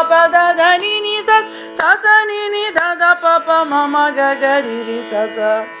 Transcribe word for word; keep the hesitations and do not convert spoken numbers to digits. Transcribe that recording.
pa da da ni ni sa sa sa ni ni da da pa pa ma ma ga ga ri ri sa sa.